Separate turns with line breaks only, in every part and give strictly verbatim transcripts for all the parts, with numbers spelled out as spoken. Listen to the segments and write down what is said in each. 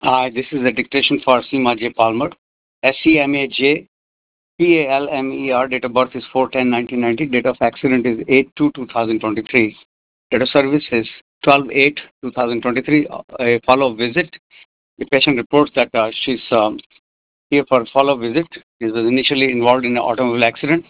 Uh, this is the dictation for Seema J. Palmer. S C M A J P A L M E R. Date of birth is four ten nineteen ninety. Date of accident is eight two two thousand twenty-three. Date of service is twelve eight two thousand twenty-three. A follow-up visit. The patient reports that uh, she's um, here for a follow-up visit. She was initially involved in an automobile accident.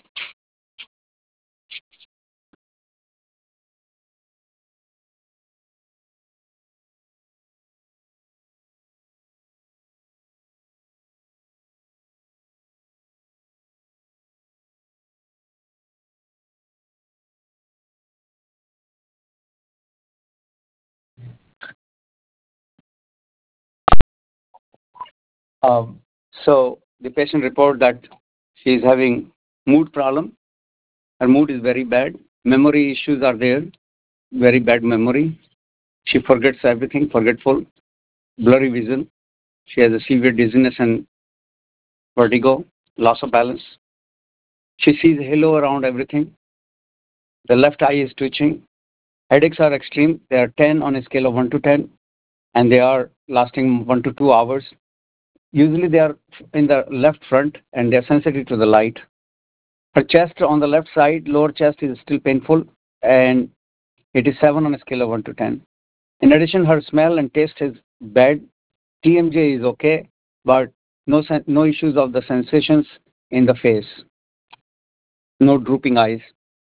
Um, so the patient report that she is having mood problem. Her mood is very bad. Memory issues are there. Very bad memory. She forgets everything, forgetful, blurry vision. She has a severe dizziness and vertigo, loss of balance. She sees halo around everything. The left eye is twitching. Headaches are extreme. They are ten on a scale of one to ten, and they are lasting one to two hours. Usually they are in the left front, and they are sensitive to the light. Her chest on the left side, lower chest is still painful, and it is seven on a scale of one to ten. In addition, her smell and taste is bad. T M J is okay, but no sen- no issues of the sensations in the face, no drooping eyes.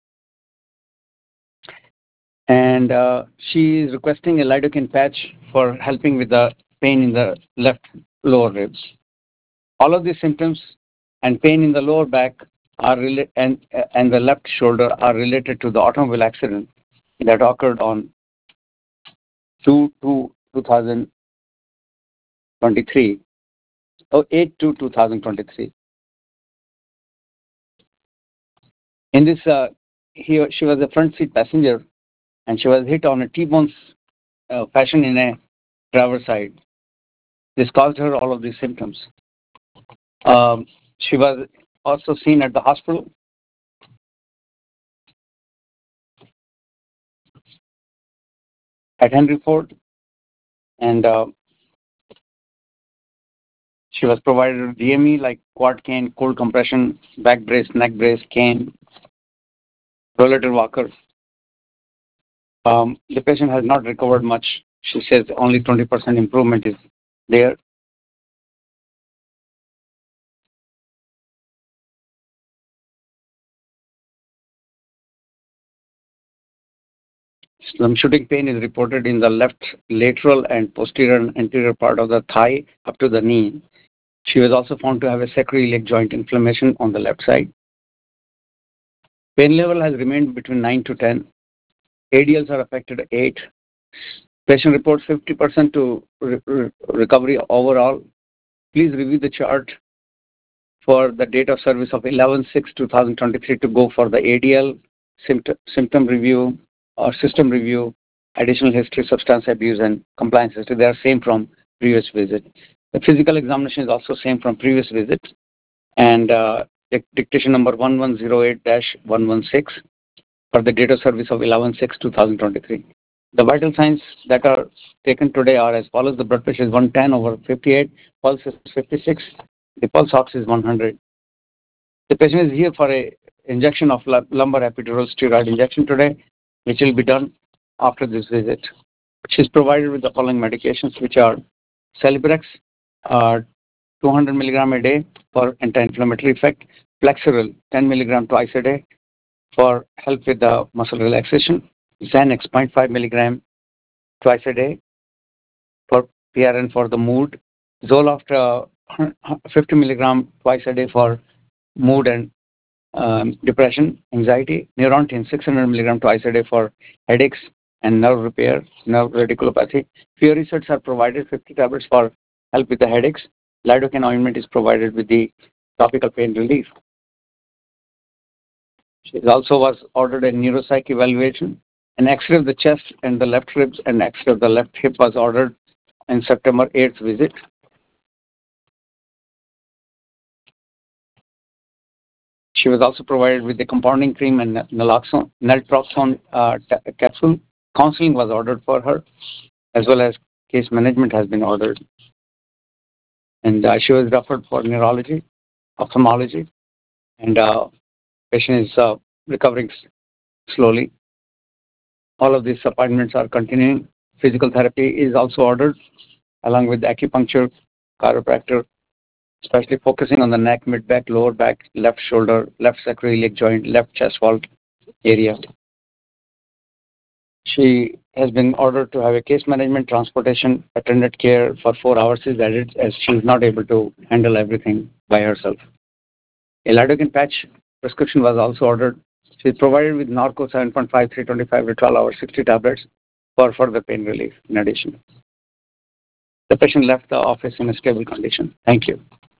And uh, she is requesting a lidocaine patch for helping with the pain in the left lower ribs. All of these symptoms and pain in the lower back are rela- and and the left shoulder are related to the automobile accident that occurred on two two two thousand twenty-three or eight two two thousand twenty-three. In this, uh, he, she was a front seat passenger, and she was hit on a T-bone uh, fashion in a driver's side. This caused her all of these symptoms. Um, she was also seen at the hospital at Henry Ford, and uh, she was provided with D M E like quad cane, cold compression, back brace, neck brace, cane, rollator walker. Um, the patient has not recovered much. She says only twenty percent improvement is there. Some shooting pain is reported in the left lateral and posterior and anterior part of the thigh up to the knee. She was also found to have a sacroiliac joint inflammation on the left side. Pain level has remained between nine to ten. A D Ls are affected eight. Patient reports fifty percent to re- re- recovery overall. Please review the chart for the date of service of eleven six twenty twenty-three to go for the A D L, symptom, symptom review or system review, additional history, substance abuse, and compliance history. They are same from previous visit. The physical examination is also same from previous visit. And uh, dictation number one one zero eight dash one one six for the date of service of eleven six twenty twenty-three. The vital signs that are taken today are as follows. The blood pressure is one ten over fifty-eight, pulse is fifty-six, the pulse ox is one hundred. The patient is here for a injection of lumbar epidural steroid injection today, which will be done after this visit. She is provided with the following medications, which are Celebrex, uh, two hundred milligram a day for anti-inflammatory effect, Flexeril, ten milligram twice a day for help with the muscle relaxation, Xanax, zero point five milligram twice a day for P R N for the mood, Zoloft, uh, fifty milligram twice a day for mood and um, depression, anxiety, Neurontin, six hundred milligram twice a day for headaches and nerve repair, nerve radiculopathy. Few research are provided, fifty tablets for help with the headaches. Lidocaine ointment is provided with the topical pain relief. She also was ordered a neuropsych evaluation. An X-ray of the chest and the left ribs and X-ray of the left hip was ordered in September eighth visit. She was also provided with the compounding cream and naloxone, naltrexone uh, t- capsule. Counseling was ordered for her, as well as case management has been ordered. And uh, she was referred for neurology, ophthalmology, and uh, patient is uh, recovering s- slowly. All of these appointments are continuing. Physical therapy is also ordered, along with acupuncture, chiropractor, especially focusing on the neck, mid back, lower back, left shoulder, left sacroiliac joint, left chest wall area. She has been ordered to have a case management, transportation, attended care for four hours is added as she is not able to handle everything by herself. A lidocaine patch prescription was also ordered. She is provided with Norco seven point five, three twenty-five to twelve hours, sixty tablets for further pain relief in addition. The patient left the office in a stable condition. Thank you.